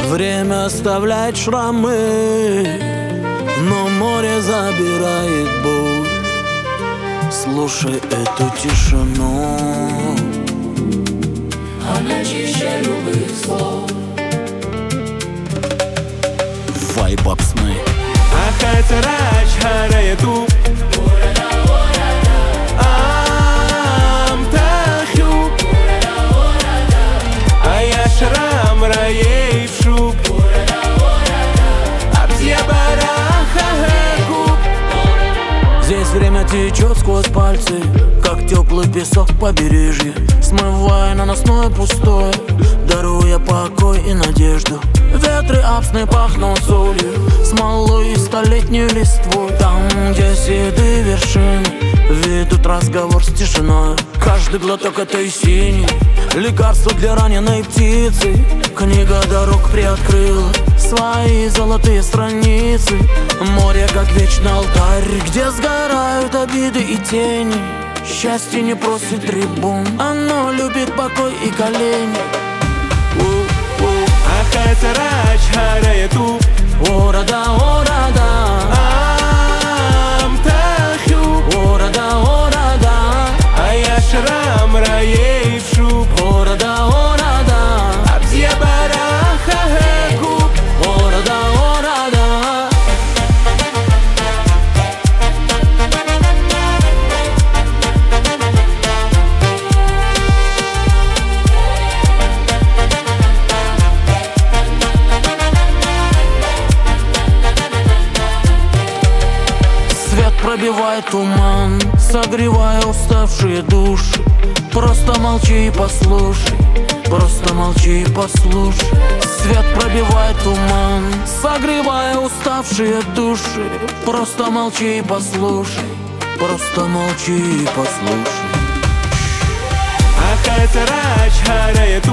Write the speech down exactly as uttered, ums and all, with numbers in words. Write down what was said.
Время оставляет шрамы, но море забирает боль. Слушай эту тишину, она чище любых слов. Вайб сны. Ахайцарач хараяту Амтахю Аяшрам раейшу Здесь время течет сквозь пальцы, как теплый песок побережья, смывая наносное пустое, даруя покой и надежду. Ветры апсны пахнут солью, смолой и столетней листвой. Там, где седые вершины, ведут разговор с тишиной. Каждый глоток этой синей, лекарство для раненой птицы. Книга дорог приоткрыла свои золотые страницы. Море, как вечный алтарь, где сгорают обиды и тени. Счастье не просит трибун, оно любит покой и колени. Ахайцарач хараяту Орада, орада, Амтахю орада, орада, Аяшрам раейшу орада, орада, Абзьябарахахеку орада, орада. Свет пробивает туман, согревая уставшие души. Просто молчи и послушай, просто молчи и послушай. Свет пробивает туман, согревая уставшие души. Просто молчи и послушай, просто молчи и послушай. Ахайцарач хараяту